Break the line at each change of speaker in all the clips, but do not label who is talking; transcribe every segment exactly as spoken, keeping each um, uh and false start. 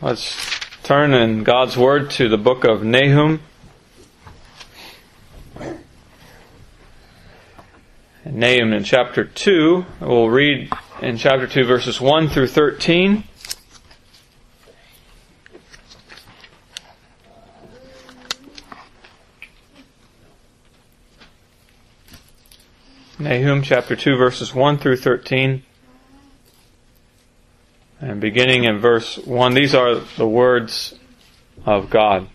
Let's turn in God's Word to the book of Nahum. And Nahum in chapter two. We'll read in chapter two verses one through thirteen. Nahum chapter two verses one through thirteen. And beginning in verse one, these are the words of God.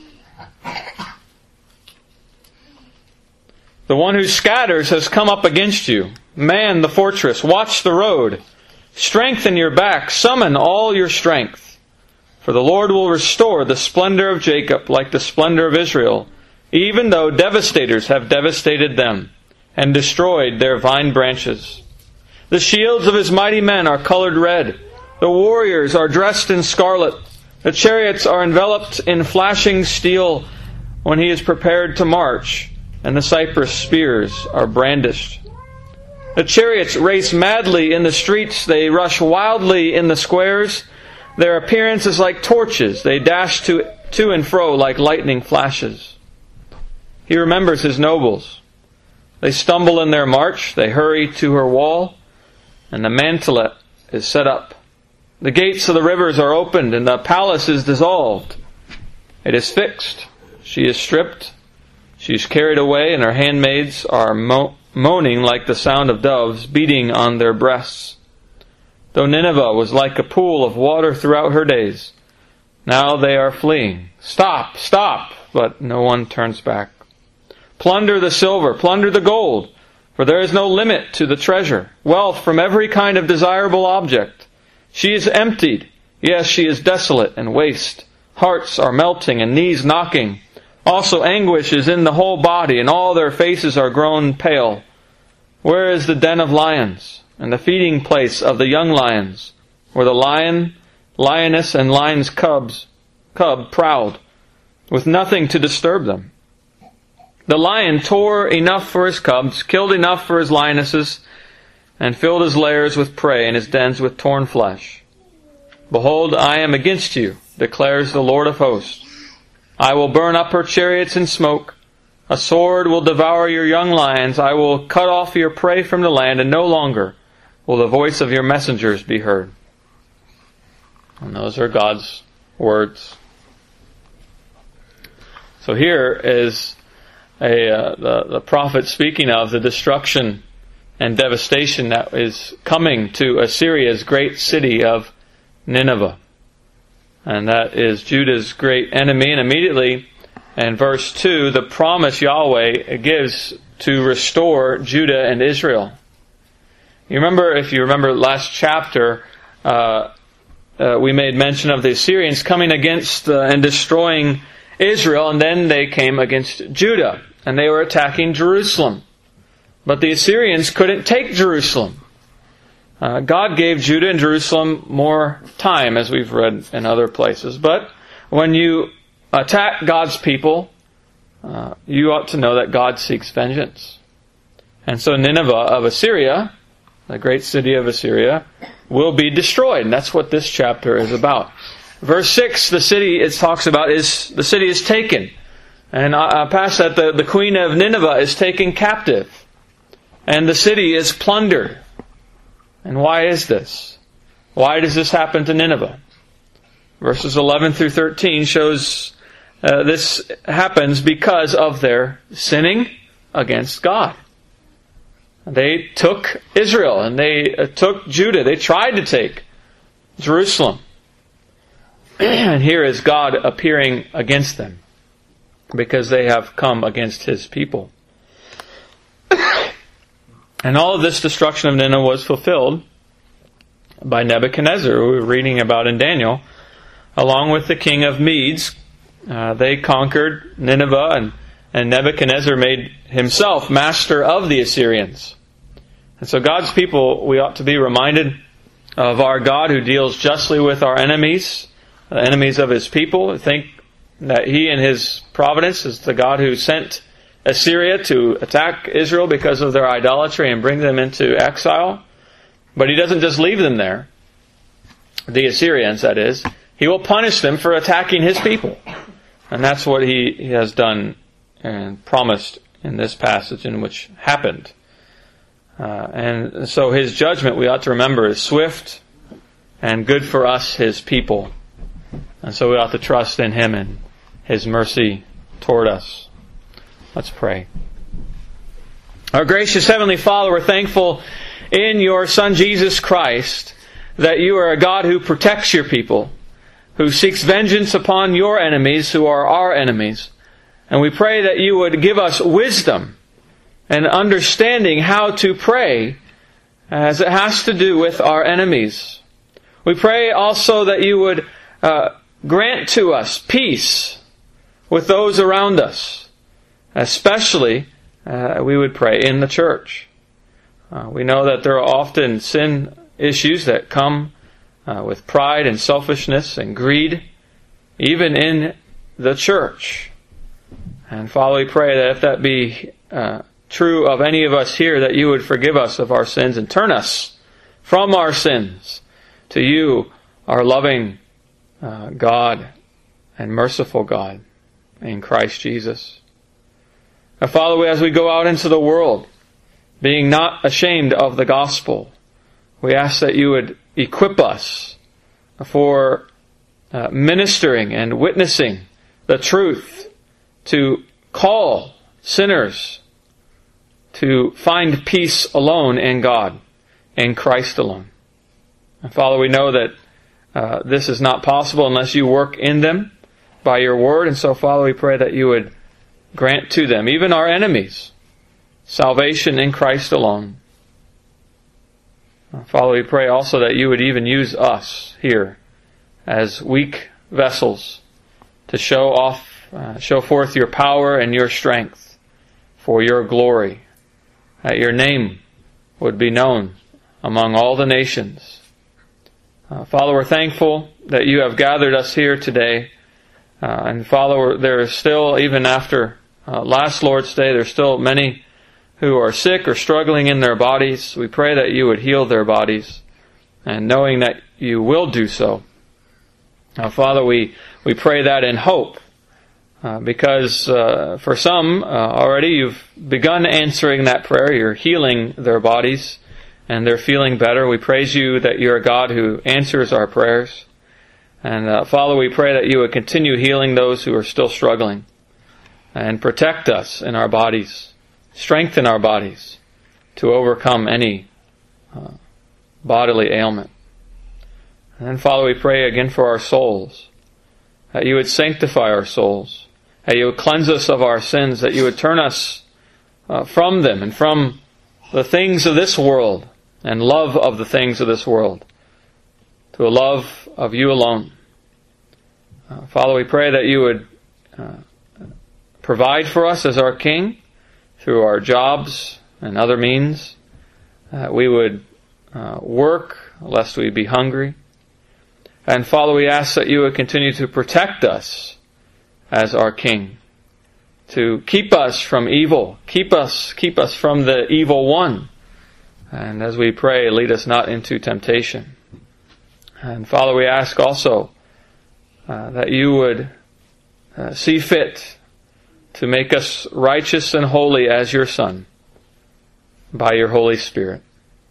The one who scatters has come up against you. Man the fortress, watch the road. Strengthen your back, summon all your strength. For the Lord will restore the splendor of Jacob like the splendor of Israel, even though devastators have devastated them and destroyed their vine branches. The shields of his mighty men are colored red. The warriors are dressed in scarlet. The chariots are enveloped in flashing steel when he is prepared to march, and the cypress spears are brandished. The chariots race madly in the streets. They rush wildly in the squares. Their appearance is like torches. They dash to, to and fro like lightning flashes. He remembers his nobles. They stumble in their march. They hurry to her wall, and the mantelet is set up. The gates of the rivers are opened, and the palace is dissolved. It is fixed. She is stripped. She is carried away, and her handmaids are mo- moaning like the sound of doves beating on their breasts. Though Nineveh was like a pool of water throughout her days, now they are fleeing. Stop, stop! But no one turns back. Plunder the silver, plunder the gold, for there is no limit to the treasure. Wealth from every kind of desirable object. She is emptied. Yes, she is desolate and waste. Hearts are melting and knees knocking. Also anguish is in the whole body, and all their faces are grown pale. Where is the den of lions, and the feeding place of the young lions, where the lion, lioness, and lion's cubs, cub prowled, with nothing to disturb them? The lion tore enough for his cubs, killed enough for his lionesses, and filled his lairs with prey and his dens with torn flesh. Behold, I am against you, declares the Lord of hosts. I will burn up her chariots in smoke. A sword will devour your young lions. I will cut off your prey from the land, and no longer will the voice of your messengers be heard. And those are God's words. So here is a uh, the, the prophet speaking of the destruction and devastation that is coming to Assyria's great city of Nineveh. And that is Judah's great enemy. And immediately in verse two, the promise Yahweh gives to restore Judah and Israel. You remember, if you remember last chapter, uh, uh, we made mention of the Assyrians coming against uh, and destroying Israel, and then they came against Judah, and they were attacking Jerusalem. But the Assyrians couldn't take Jerusalem. Uh, God gave Judah and Jerusalem more time, as we've read in other places. But when you attack God's people, uh, you ought to know that God seeks vengeance. And so Nineveh of Assyria, the great city of Assyria, will be destroyed. And that's what this chapter is about. Verse six, the city it talks about is, the city is taken. And uh, past that, the, the queen of Nineveh is taken captive. And the city is plundered. And why is this? Why does this happen to Nineveh? Verses eleven through thirteen shows uh, this happens because of their sinning against God. They took Israel and they uh, took Judah. They tried to take Jerusalem. And here is God appearing against them because they have come against His people. And all of this destruction of Nineveh was fulfilled by Nebuchadnezzar, who we were reading about in Daniel, along with the king of Medes. Uh, they conquered Nineveh, and, and Nebuchadnezzar made himself master of the Assyrians. And so God's people, we ought to be reminded of our God who deals justly with our enemies, the enemies of His people. Think that He in His providence is the God who sent Assyria to attack Israel because of their idolatry and bring them into exile. But He doesn't just leave them there. The Assyrians, that is. He will punish them for attacking His people. And that's what He, he has done and promised in this passage, in which happened. Uh, and so His judgment, we ought to remember, is swift and good for us, His people. And so we ought to trust in Him and His mercy toward us. Let's pray. Our gracious Heavenly Father, we're thankful in Your Son Jesus Christ that You are a God who protects Your people, who seeks vengeance upon Your enemies who are our enemies. And we pray that You would give us wisdom and understanding how to pray as it has to do with our enemies. We pray also that You would uh, grant to us peace with those around us, especially uh, we would pray in the church. Uh, we know that there are often sin issues that come uh, with pride and selfishness and greed, even in the church. And Father, we pray that if that be uh, true of any of us here, that You would forgive us of our sins and turn us from our sins to You, our loving uh, God and merciful God in Christ Jesus. Now, Father, as we go out into the world, being not ashamed of the gospel, we ask that You would equip us for uh, ministering and witnessing the truth, to call sinners to find peace alone in God, in Christ alone. And Father, we know that uh, this is not possible unless You work in them by Your word. And so, Father, we pray that You would grant to them, even our enemies, salvation in Christ alone. Father, we pray also that You would even use us here as weak vessels to show off, uh, show forth Your power and Your strength for Your glory, that Your name would be known among all the nations. Uh, Father, we're thankful that You have gathered us here today. Uh, and Father, there is still, even after uh, last Lord's Day, there's still many who are sick or struggling in their bodies. We pray that You would heal their bodies, and knowing that You will do so. Now, Father, we, we pray that in hope, uh, because uh, for some uh, already You've begun answering that prayer. You're healing their bodies, and they're feeling better. We praise You that You're a God who answers our prayers. And uh, Father, we pray that You would continue healing those who are still struggling, and protect us in our bodies, strengthen our bodies to overcome any uh, bodily ailment. And then, Father, we pray again for our souls, that You would sanctify our souls, that You would cleanse us of our sins, that You would turn us uh, from them and from the things of this world and love of the things of this world to a love of You alone. Uh, Father, we pray that You would uh, provide for us as our King through our jobs and other means. Uh, we would uh, work lest we be hungry. And Father, we ask that You would continue to protect us as our King, to keep us from evil, keep us, keep us from the evil one. And as we pray, lead us not into temptation. And Father, we ask also uh, that You would uh, see fit to make us righteous and holy as Your Son by Your Holy Spirit.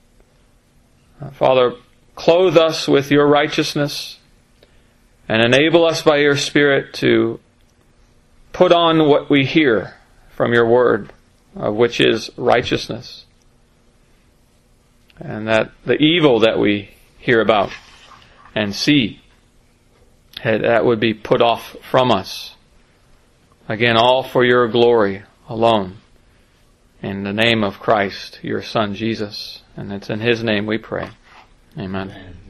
Uh, Father, clothe us with Your righteousness and enable us by Your Spirit to put on what we hear from Your word, uh, which is righteousness. And that the evil that we hear about and see, that would be put off from us. Again, all for Your glory alone. In the name of Christ, Your Son, Jesus. And it's in His name we pray. Amen. Amen.